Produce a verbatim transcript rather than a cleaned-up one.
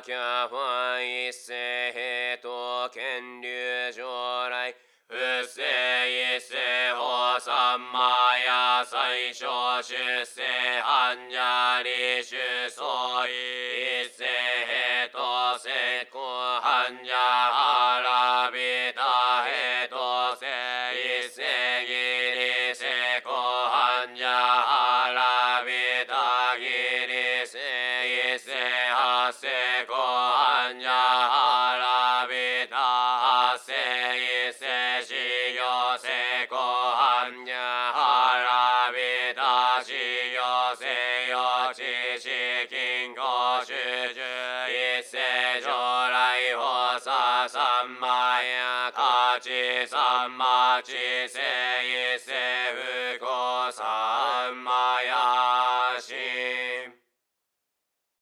脚本一世平等権流将来不正一世法三魔や最小出世般若理主相違一世平等成功般若アラビタ平等性一世義理成功般若アラビタ義理性一世発生功般若アラビタ発生一世修行成功般若アラビタ修行せよ知識金庫集中一世将来法さ三魔や価値三魔知性一世不幸三魔